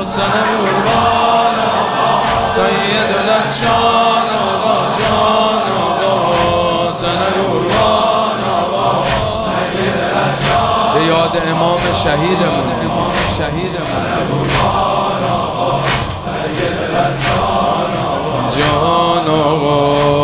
سنم قربان آقا سید لطشان آقا جان آقا سنم قربان آقا سید لطشان به یاد امام شهیدمون سنم قربان آقا سید لطشان آقا جان آقا